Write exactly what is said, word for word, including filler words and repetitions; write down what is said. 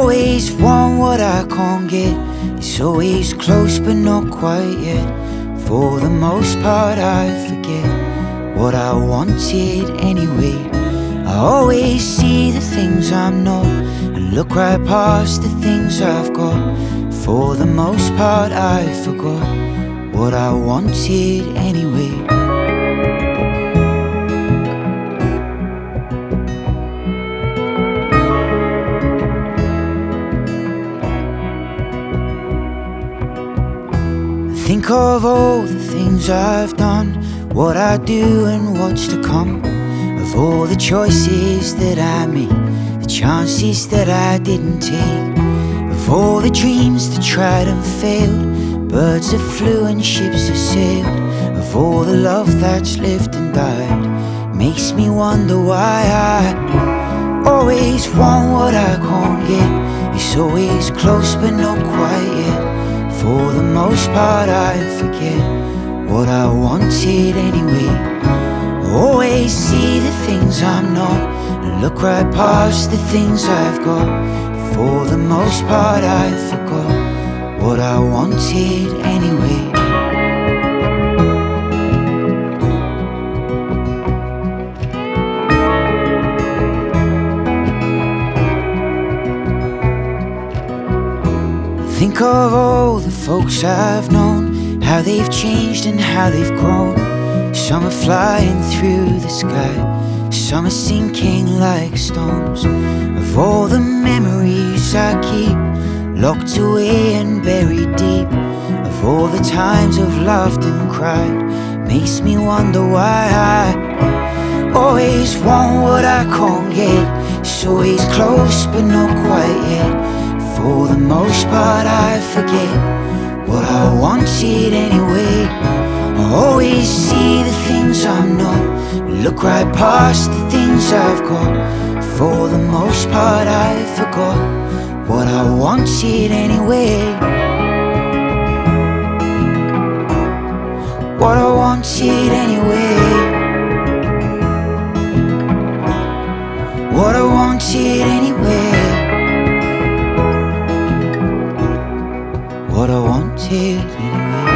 always want what I can't get. It's always close but not quite yet. For the most part I forget what I wanted anyway. I always see the things I'm not and look right past the things I've got. For the most part I forgot what I wanted anyway. Think of all the things I've done, what I do and what's to come. Of all the choices that I made, the chances that I didn't take. Of all the dreams that tried and failed, birds that flew and ships that sailed. Of all the love that's lived and died, makes me wonder why I always want what I can't get. It's always close but not quite yet. For the most part I forget what I wanted anyway. I always see the things I'm not and look right past the things I've got. For the most part I forgot what I wanted anyway. Think of all the folks I've known, how they've changed and how they've grown. Some are flying through the sky, some are sinking like stones. Of all the memories I keep, locked away and buried deep. Of all the times I've laughed and cried, makes me wonder why I always want what I can't get. It's always close but not quite yet. For the most part I forget what I wanted anyway. I always see the things I'm not, look right past the things I've got. For the most part I forgot what I wanted anyway. What I wanted anyway. What I wanted anyway. What I wanted anyway.